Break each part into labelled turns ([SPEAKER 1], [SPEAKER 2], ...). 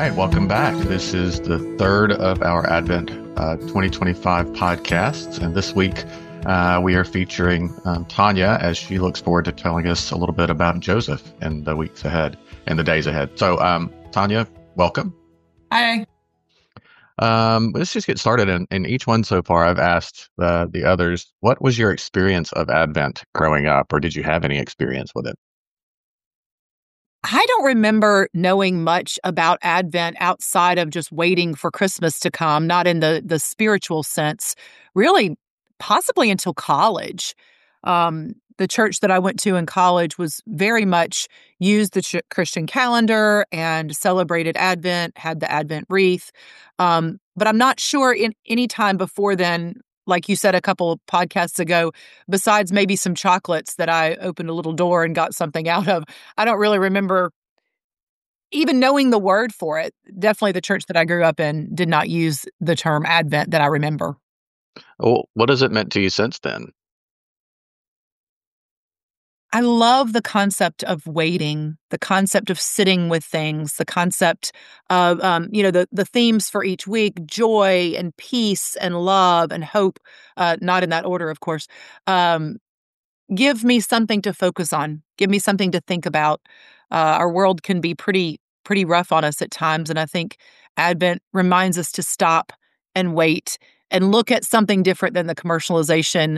[SPEAKER 1] right, welcome back. This is the third of our Advent 2025 podcasts. And this week, we are featuring Tanya as she looks forward to telling us a little bit about Joseph in the weeks ahead and the days ahead. So, Tanya, welcome.
[SPEAKER 2] Hi.
[SPEAKER 1] Let's just get started. In each one so far, I've asked the others, what was your experience of Advent growing up, or did you have any experience with it?
[SPEAKER 2] I don't remember knowing much about Advent outside of just waiting for Christmas to come, not in the spiritual sense, really, possibly until college. The church that I went to in college was very much used the Christian calendar and celebrated Advent, had the Advent wreath. But I'm not sure in any time before then, like you said a couple of podcasts ago, besides maybe some chocolates that I opened a little door and got something out of. I don't really remember even knowing the word for it. Definitely the church that I grew up in did not use the term Advent that I remember.
[SPEAKER 1] Well, what has it meant to you since then?
[SPEAKER 2] I love the concept of waiting, the concept of sitting with things, the concept of, the themes for each week, joy and peace and love and hope, not in that order, of course. Um, Give me something to focus on. Give me something to think about. Our world can be pretty rough on us at times, and I think Advent reminds us to stop and wait and look at something different than the commercialization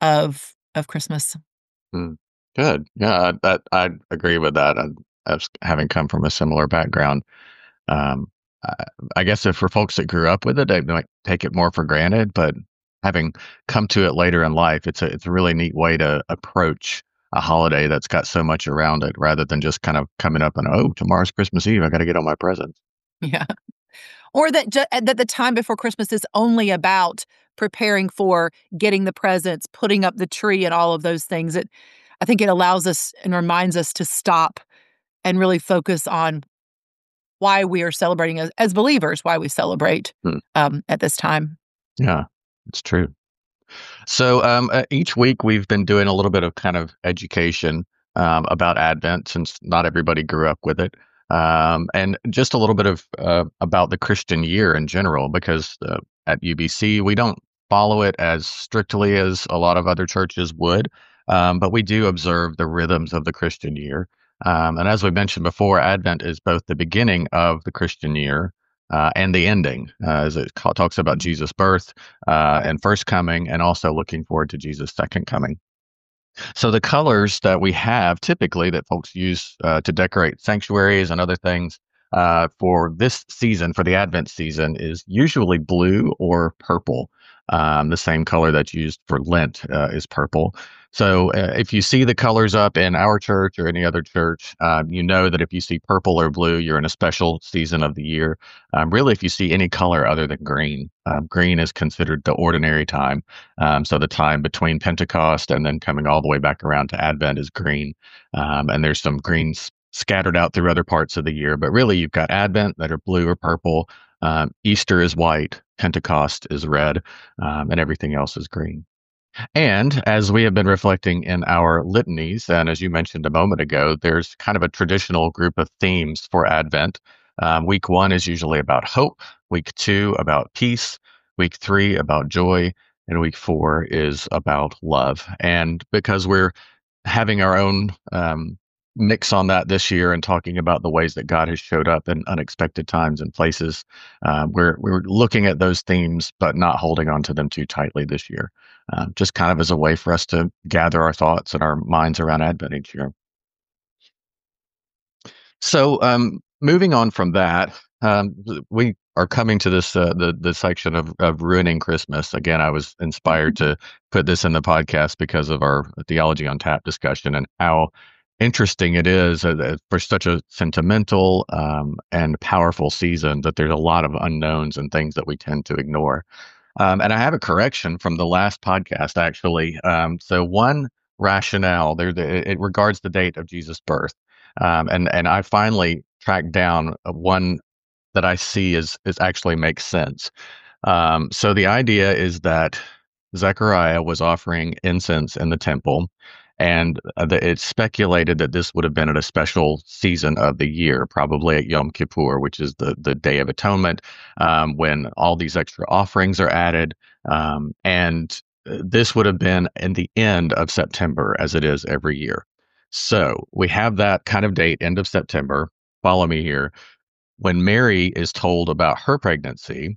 [SPEAKER 2] of Christmas.
[SPEAKER 1] Hmm. Good. Yeah, I agree with that. As having come from a similar background, um, I, I guess if for folks that grew up with it, they might take it more for granted. But having come to it later in life, it's a really neat way to approach a holiday that's got so much around it, rather than just kind of coming up and, oh, tomorrow's Christmas Eve, I got to get all my presents.
[SPEAKER 2] Yeah. Or that the time before Christmas is only about preparing for getting the presents, putting up the tree, and all of those things. I think it allows us and reminds us to stop and really focus on why we are celebrating as believers, why we celebrate
[SPEAKER 1] Hmm.
[SPEAKER 2] at this time.
[SPEAKER 1] Yeah, it's true. So each week we've been doing a little bit of kind of education about Advent, since not everybody grew up with it, and just a little bit of about the Christian year in general, because at UBC we don't follow it as strictly as a lot of other churches would, but we do observe the rhythms of the Christian year. And as we mentioned before, Advent is both the beginning of the Christian year and the ending, as it talks about Jesus' birth and first coming, and also looking forward to Jesus' second coming. So the colors that we have typically that folks use to decorate sanctuaries and other things for this season, for the Advent season, is usually blue or purple. The same color that's used for Lent is purple. So if you see the colors up in our church or any other church, you know that if you see purple or blue, you're in a special season of the year. Really, if you see any color other than green, green is considered the ordinary time. So the time between Pentecost and then coming all the way back around to Advent is green. And there's some greens scattered out through other parts of the year. But really, you've got Advent that are blue or purple. Easter is white. Pentecost is red. And everything else is green. And as we have been reflecting in our litanies, and as you mentioned a moment ago, there's kind of a traditional group of themes for Advent. Week one is usually about hope, week two about peace, week three about joy, and week four is about love. And because we're having our own mix on that this year and talking about the ways that God has showed up in unexpected times and places, we're looking at those themes, but not holding on to them too tightly this year, just kind of as a way for us to gather our thoughts and our minds around Advent each year. So, moving on from that, we are coming to this the section of ruining Christmas. Again, I was inspired to put this in the podcast because of our theology on tap discussion and how interesting it is for such a sentimental and powerful season that there's a lot of unknowns and things that we tend to ignore. And I have a correction from the last podcast, actually. So one rationale there, it regards the date of Jesus' birth, and I finally tracked down one that I see is actually makes sense. So the idea is that Zechariah was offering incense in the temple, And it's speculated that this would have been at a special season of the year, probably at Yom Kippur, which is the Day of Atonement, when all these extra offerings are added. And this would have been in the end of September, as it is every year. So we have that kind of date, end of September. Follow me here. When Mary is told about her pregnancy,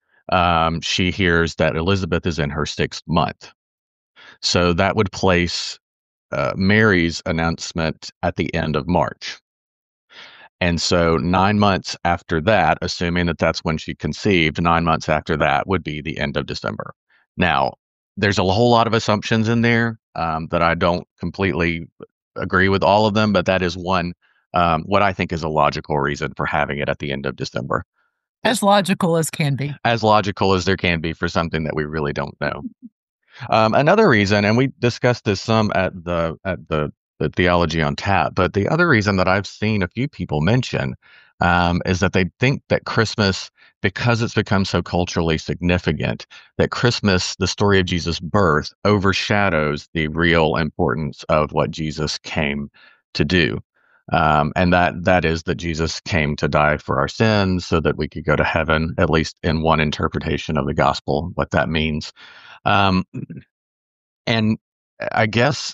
[SPEAKER 1] she hears that Elizabeth is in her 6th month. So that would place Mary's announcement at the end of March. And so 9 months after that, assuming that that's when she conceived, 9 months after that would be the end of December. Now, there's a whole lot of assumptions in there that I don't completely agree with all of them, but that is one, what I think is a logical reason for having it at the end of December.
[SPEAKER 2] As logical as can be.
[SPEAKER 1] As logical as there can be for something that we really don't know. Another reason, and we discussed this some at the Theology on Tap, but the other reason that I've seen a few people mention is that they think that Christmas, because it's become so culturally significant, that Christmas, the story of Jesus' birth, overshadows the real importance of what Jesus came to do. And that is that Jesus came to die for our sins so that we could go to heaven, at least in one interpretation of the gospel, what that means. Um, and I guess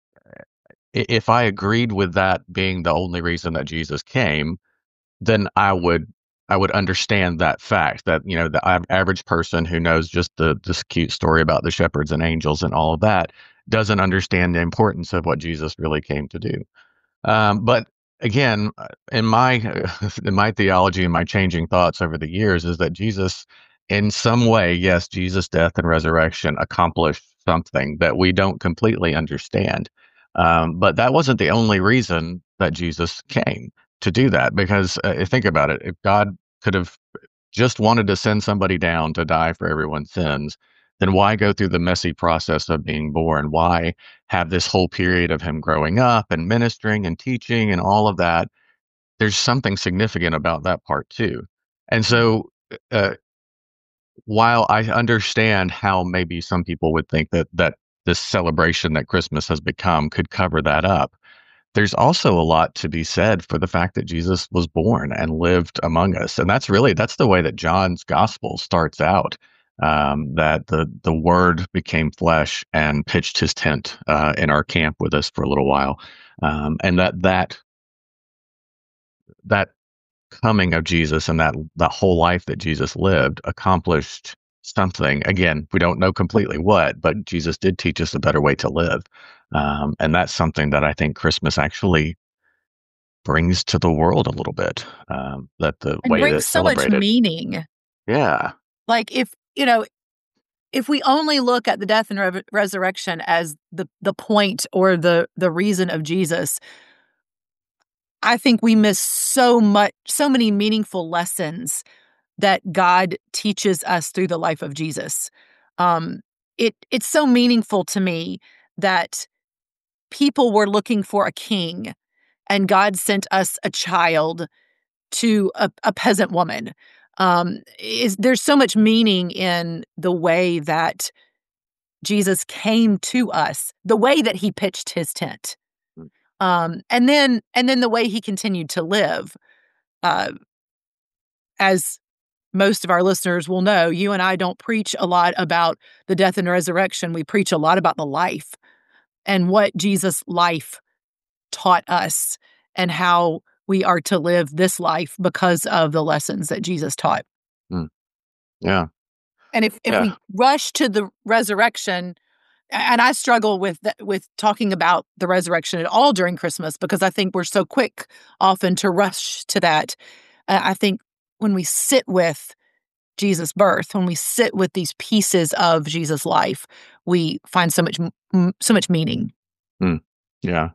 [SPEAKER 1] if I agreed with that being the only reason that Jesus came, then I would understand that fact that the average person who knows just this cute story about the shepherds and angels and all of that doesn't understand the importance of what Jesus really came to do. But again, in my in my theology and my changing thoughts over the years is that Jesus, in some way, yes, Jesus' death and resurrection accomplished something that we don't completely understand. But that wasn't the only reason that Jesus came to do that. Because think about it, if God could have just wanted to send somebody down to die for everyone's sins, then why go through the messy process of being born? Why have this whole period of him growing up and ministering and teaching and all of that? There's something significant about that part too. And so, uh, while I understand how maybe some people would think that this celebration that Christmas has become could cover that up, there's also a lot to be said for the fact that Jesus was born and lived among us. And that's the way that John's gospel starts out. That the Word became flesh and pitched his tent in our camp with us for a little while, and that coming of Jesus and that whole life that Jesus lived accomplished something. Again, we don't know completely what, but Jesus did teach us a better way to live, and that's something that I think Christmas actually brings to the world a little bit. That the
[SPEAKER 2] And
[SPEAKER 1] way that
[SPEAKER 2] brings
[SPEAKER 1] it's
[SPEAKER 2] so much
[SPEAKER 1] celebrated.
[SPEAKER 2] meaning.
[SPEAKER 1] Yeah.
[SPEAKER 2] Like if we only look at the death and resurrection as the point or the reason of Jesus, I think we miss so many meaningful lessons that God teaches us through the life of Jesus. Um, it's so meaningful to me that people were looking for a king, and God sent us a child to a peasant woman. There's so much meaning in the way that Jesus came to us, the way that he pitched his tent, and then the way he continued to live. Uh, as most of our listeners will know, you and I don't preach a lot about the death and resurrection. We preach a lot about the life and what Jesus' life taught us and how we are to live this life because of the lessons that Jesus taught.
[SPEAKER 1] Mm. Yeah.
[SPEAKER 2] And if
[SPEAKER 1] Yeah.
[SPEAKER 2] we rush to the resurrection, and I struggle with talking about the resurrection at all during Christmas because I think we're so quick often to rush to that. I think when we sit with Jesus' birth, when we sit with these pieces of Jesus' life, we find so much meaning.
[SPEAKER 1] Mm. Yeah.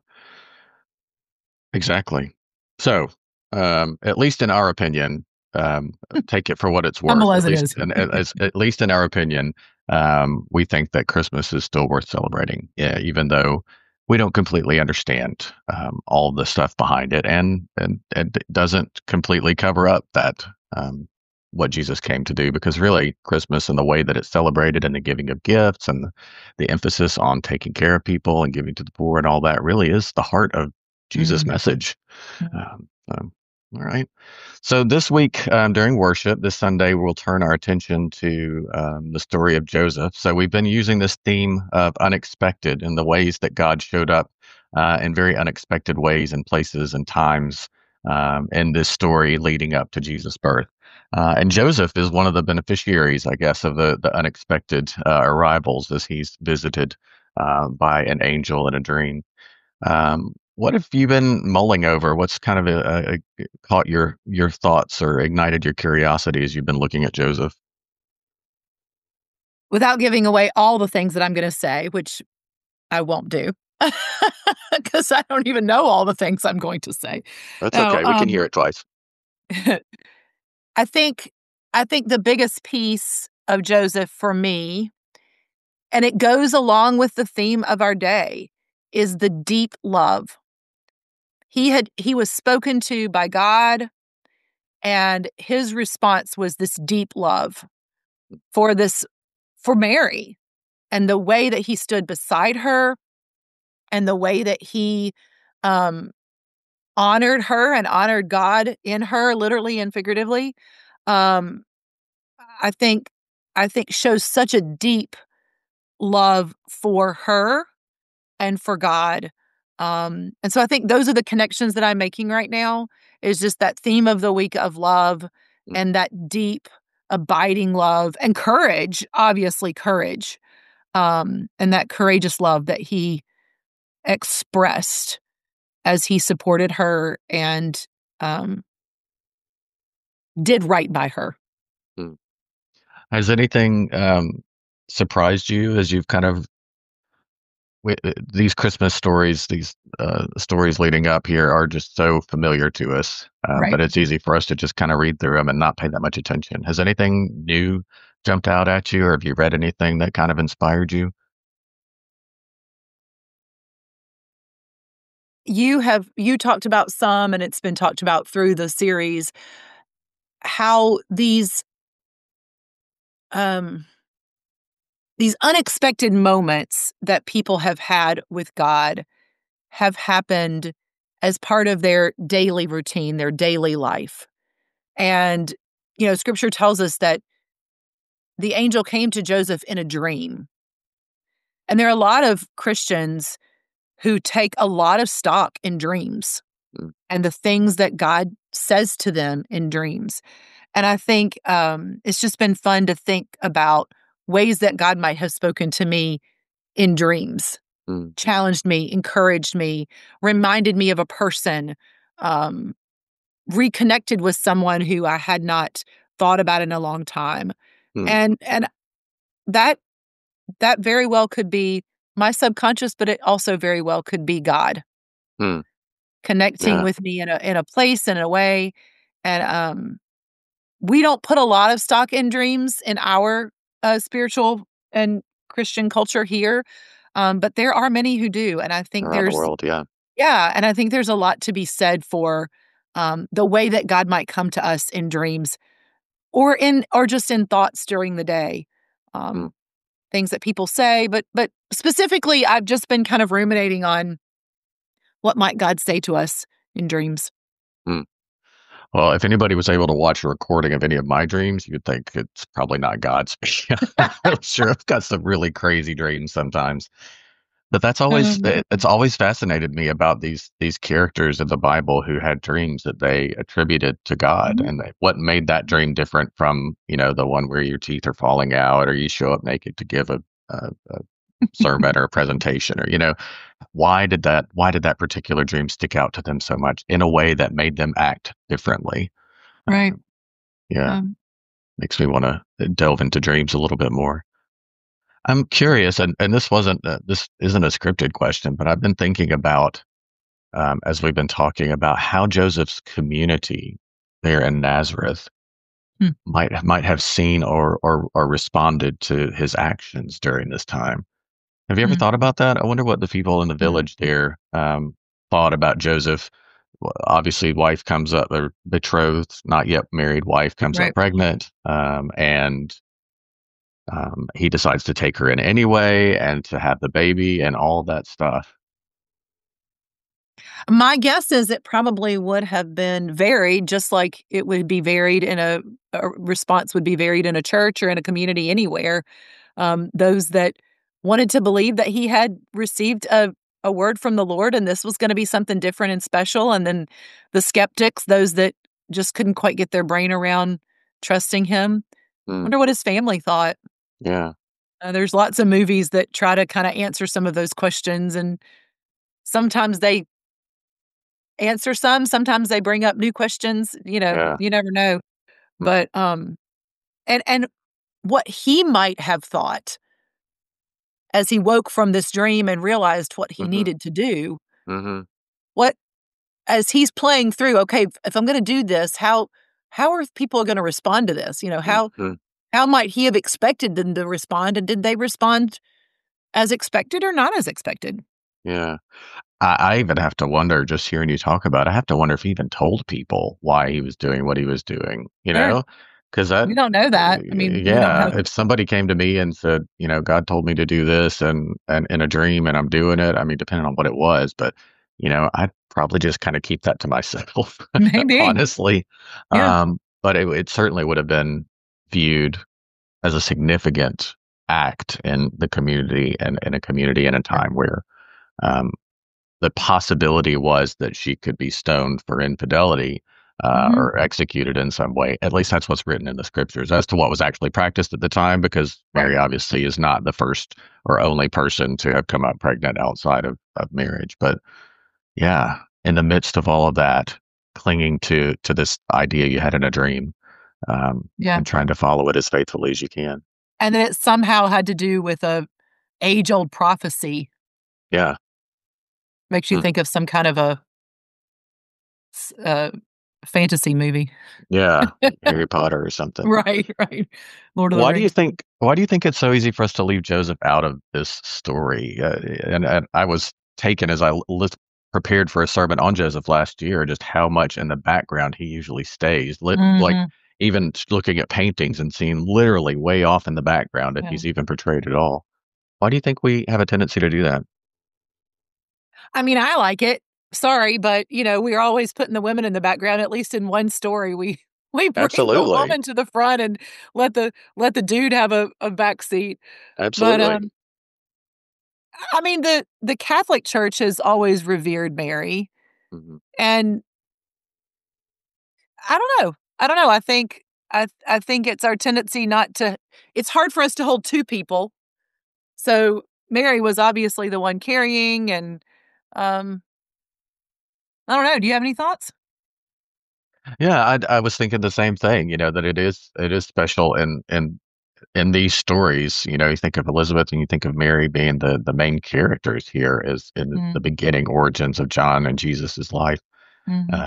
[SPEAKER 1] Exactly. So, at least in our opinion, take it for what it's worth.
[SPEAKER 2] Humble
[SPEAKER 1] At
[SPEAKER 2] as it
[SPEAKER 1] least,
[SPEAKER 2] is.
[SPEAKER 1] at least in our opinion, we think that Christmas is still worth celebrating, yeah, even though we don't completely understand all the stuff behind it, and it doesn't completely cover up that what Jesus came to do, because really Christmas and the way that it's celebrated and the giving of gifts and the emphasis on taking care of people and giving to the poor and all that really is the heart of Jesus'
[SPEAKER 2] Mm.
[SPEAKER 1] message. All right. So this week during worship, this Sunday, we'll turn our attention to the story of Joseph. So we've been using this theme of unexpected and the ways that God showed up in very unexpected ways and places and times in this story leading up to Jesus' birth. And Joseph is one of the beneficiaries, I guess, of the unexpected arrivals as he's visited by an angel in a dream. What have you been mulling over? What's kind of caught your thoughts or ignited your curiosity as you've been looking at Joseph?
[SPEAKER 2] Without giving away all the things that I'm going to say, which I won't do, because I don't even know all the things I'm going to say.
[SPEAKER 1] That's
[SPEAKER 2] No,
[SPEAKER 1] okay. We can hear it twice.
[SPEAKER 2] I think I think the biggest piece of Joseph for me, and it goes along with the theme of our day, is the deep love. He was spoken to by God, and his response was this deep love for for Mary, and the way that he stood beside her, and the way that he um honored her and honored God in her, literally and figuratively. um I think I think shows such a deep love for her and for God. And so I think those are the connections that I'm making right now, is just that theme of the week of love
[SPEAKER 1] Mm,
[SPEAKER 2] and that deep, abiding love and courage, obviously courage, and that courageous love that he expressed as he supported her and um, did right by her.
[SPEAKER 1] mm. Has anything surprised you as you've kind of these Christmas stories, these stories leading up here are just so familiar to us
[SPEAKER 2] Right.
[SPEAKER 1] that it's easy for us to just kind of read through them and not pay that much attention. Has anything new jumped out at you, or have you read anything that kind of inspired you?
[SPEAKER 2] You talked about some, and it's been talked about through the series, how um these unexpected moments that people have had with God have happened as part of their daily routine, their daily life. And scripture tells us that the angel came to Joseph in a dream. And there are a lot of Christians who take a lot of stock in dreams
[SPEAKER 1] Mm,
[SPEAKER 2] and the things that God says to them in dreams. And I think it's just been fun to think about ways that God might have spoken to me in dreams,
[SPEAKER 1] mm,
[SPEAKER 2] challenged me, encouraged me, reminded me of a person, um, reconnected with someone who I had not thought about in a long time.
[SPEAKER 1] mm,
[SPEAKER 2] And that that very well could be my subconscious, but it also very well could be God
[SPEAKER 1] mm.
[SPEAKER 2] connecting
[SPEAKER 1] Yeah,
[SPEAKER 2] with me in a place and a way. And we don't put a lot of stock in dreams in our spiritual and Christian culture here, but there are many who do, and I think
[SPEAKER 1] around the
[SPEAKER 2] there's
[SPEAKER 1] world. Yeah.
[SPEAKER 2] yeah, and I think there's a lot to be said for the way that God might come to us in dreams or just in thoughts during the day.
[SPEAKER 1] Mm,
[SPEAKER 2] Um, Things that people say, but specifically, I've just been kind of ruminating on what might God say to us in dreams.
[SPEAKER 1] mm. Well, if anybody was able to watch a recording of any of my dreams, you'd think it's probably not God speaking. I'm sure I've got some really crazy dreams sometimes. But it's always fascinated me about these characters in the Bible who had dreams that they attributed to God,
[SPEAKER 2] Mhm.
[SPEAKER 1] and what made that dream different from the one where your teeth are falling out or you show up naked to give a sermon or a presentation, or why did that particular dream stick out to them so much in a way that made them act differently?
[SPEAKER 2] Right.
[SPEAKER 1] Uh, yeah,
[SPEAKER 2] Um,
[SPEAKER 1] makes me want to delve into dreams a little bit more. I'm curious, and this isn't a scripted question, but I've been thinking about as we've been talking about how Joseph's community there in Nazareth
[SPEAKER 2] hmm,
[SPEAKER 1] might have seen or responded to his actions during this time. Have you ever
[SPEAKER 2] hmm,
[SPEAKER 1] thought about that? I wonder what the people in the
[SPEAKER 2] hmm.
[SPEAKER 1] village there thought about Joseph obviously, wife comes up, or betrothed, not yet married wife comes up
[SPEAKER 2] Right.
[SPEAKER 1] pregnant, and he decides to take her in anyway and to have the baby and all that stuff.
[SPEAKER 2] My guess is it probably would have been varied, just like it would be varied in a response would be varied in a church or in a community anywhere. Those that wanted to believe that he had received a word from the Lord and this was going to be something different and special, and then the skeptics, those that just couldn't quite get their brain around trusting him.
[SPEAKER 1] Mm,
[SPEAKER 2] Wonder what his family thought.
[SPEAKER 1] yeah.
[SPEAKER 2] There's lots of movies that try to kind of answer some of those questions, and sometimes they answer some, sometimes they bring up new questions,
[SPEAKER 1] Yeah.
[SPEAKER 2] you never know.
[SPEAKER 1] Mm,
[SPEAKER 2] But, and what he might have thought as he woke from this dream and realized what he
[SPEAKER 1] mhm,
[SPEAKER 2] needed to do,
[SPEAKER 1] mhm,
[SPEAKER 2] what as he's playing through, "Okay, if I'm gonna do this, how are people gonna respond to this?"
[SPEAKER 1] mhm.
[SPEAKER 2] How might he have expected them to respond, and did they respond as expected or not as expected?
[SPEAKER 1] Yeah. I even have to wonder, just hearing you talk about it, I have to wonder if he even told people why he was doing what he was doing, you
[SPEAKER 2] Sure.
[SPEAKER 1] know? Because that
[SPEAKER 2] We don't know that. I mean, we don't
[SPEAKER 1] yeah,
[SPEAKER 2] know.
[SPEAKER 1] if somebody came to me and said, "God told me to do this and in a dream and I'm doing it," I mean, depending on what it was, but, I'd probably just kinda keep that to myself,
[SPEAKER 2] Maybe.
[SPEAKER 1] honestly.
[SPEAKER 2] Yeah.
[SPEAKER 1] But it certainly would have been viewed as a significant act in the community, and in a community in a
[SPEAKER 2] Sure.
[SPEAKER 1] time where, um the possibility was that she could be stoned for infidelity,
[SPEAKER 2] Mhm.
[SPEAKER 1] or executed in some way. At least that's what's written in the scriptures. As to what was actually practiced at the time, because
[SPEAKER 2] Right.
[SPEAKER 1] Mary obviously is not the first or only person to have come up pregnant outside of marriage. But yeah, in the midst of all of that, clinging to this idea you had in a dream,
[SPEAKER 2] Yeah.
[SPEAKER 1] and trying to follow it as faithfully as you can.
[SPEAKER 2] And then it somehow had to do with a age-old prophecy.
[SPEAKER 1] Yeah.
[SPEAKER 2] Makes you
[SPEAKER 1] Mm.
[SPEAKER 2] think of some kind of a fantasy movie.
[SPEAKER 1] Yeah. Harry Potter or something.
[SPEAKER 2] Right, right. Lord of the
[SPEAKER 1] Why do you
[SPEAKER 2] Rings.
[SPEAKER 1] think why do you think it's so easy for us to leave Joseph out of this story? And I was taken as prepared for a sermon on Joseph last year, just how much in the background he usually stays. Like
[SPEAKER 2] Mhm.
[SPEAKER 1] even looking at paintings and seeing literally way off in the background if
[SPEAKER 2] Yeah.
[SPEAKER 1] he's even portrayed at all. Why do you think we have a tendency to do that?
[SPEAKER 2] I mean, I like it. Sorry, but, we're always putting the women in the background, at least in one story. We bring the
[SPEAKER 1] Absolutely.
[SPEAKER 2] woman to the front and let the dude have a back seat. But,
[SPEAKER 1] Absolutely.
[SPEAKER 2] I mean, the Catholic Church has always revered Mary,
[SPEAKER 1] Mhm.
[SPEAKER 2] and I don't know. I don't know. I think it's our tendency not to it's hard for us to hold 2 people. So, Mary was obviously the one carrying, and, um, I don't know. Do you have any thoughts?
[SPEAKER 1] Yeah, I was thinking the same thing, that it is special in these stories. You think of Elizabeth and you think of Mary being the main characters here, is in
[SPEAKER 2] Mm,
[SPEAKER 1] the beginning origins of John and Jesus's life.
[SPEAKER 2] mhm.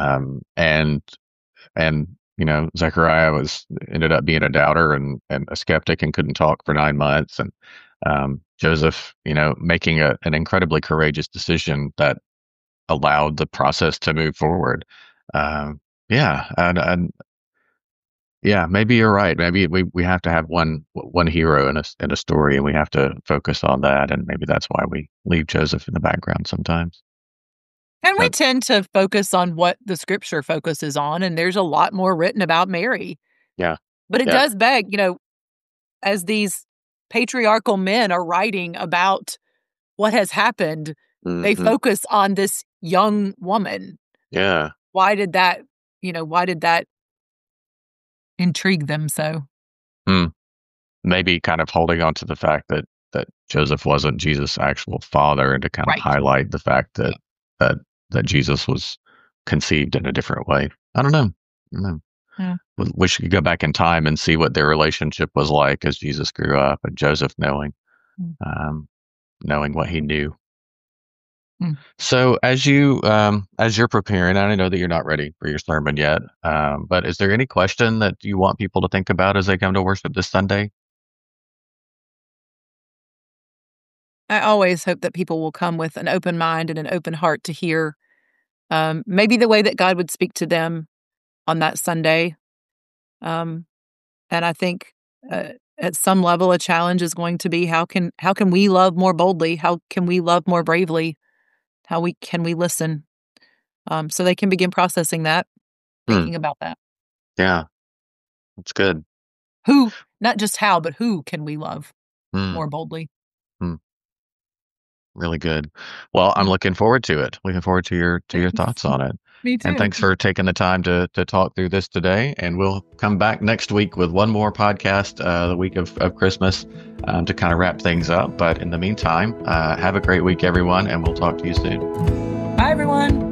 [SPEAKER 1] And Zechariah was ended up being a doubter and a skeptic and couldn't talk for 9 months. And Joseph, making an incredibly courageous decision that allowed the process to move forward. Um, yeah, and yeah, maybe you're right. Maybe we have to have one hero in a story, and we have to focus on that. And maybe that's why we leave Joseph in the background sometimes.
[SPEAKER 2] And we
[SPEAKER 1] But
[SPEAKER 2] tend to focus on what the scripture focuses on, and there's a lot more written about Mary.
[SPEAKER 1] yeah,
[SPEAKER 2] But it
[SPEAKER 1] yeah,
[SPEAKER 2] does beg, as these patriarchal men are writing about what has happened, they
[SPEAKER 1] hmm,
[SPEAKER 2] focus on this young woman.
[SPEAKER 1] yeah.
[SPEAKER 2] Why did that why did that intrigue them so?
[SPEAKER 1] Hmm. Maybe kind of holding on to the fact that Joseph wasn't Jesus' actual father, and to kind of
[SPEAKER 2] Right.
[SPEAKER 1] highlight the fact
[SPEAKER 2] Yeah.
[SPEAKER 1] that that Jesus was conceived in a different way. I don't know. I don't know.
[SPEAKER 2] Yeah.
[SPEAKER 1] Wish you could go back in time and see what their relationship was like as Jesus grew up, and Joseph
[SPEAKER 2] Mm,
[SPEAKER 1] knowing what he knew.
[SPEAKER 2] mm.
[SPEAKER 1] So as you're preparing, I know that you're not ready for your sermon yet, but is there any question that you want people to think about as they come to worship this Sunday?
[SPEAKER 2] I always hope that people will come with an open mind and an open heart to hear maybe the way that God would speak to them on that Sunday. And I think at some level, a challenge is going to be how can we love more boldly? How can we love more bravely? Can we listen? So they can begin processing that,
[SPEAKER 1] Hmm.
[SPEAKER 2] thinking about that.
[SPEAKER 1] Yeah, that's good.
[SPEAKER 2] Who, not just how, but who can we love
[SPEAKER 1] Hmm.
[SPEAKER 2] more boldly?
[SPEAKER 1] Hmm. Really good. Well, I'm
[SPEAKER 2] Mm.
[SPEAKER 1] looking forward to it. Looking forward to your
[SPEAKER 2] Thanks.
[SPEAKER 1] thoughts on it.
[SPEAKER 2] Me
[SPEAKER 1] And
[SPEAKER 2] too.
[SPEAKER 1] thanks for taking the time to talk through this today. And we'll come back next week with one more podcast, the week of Christmas, to kind of wrap things up. But in the meantime, have a great week, everyone, and we'll talk to you soon.
[SPEAKER 2] Bye, everyone.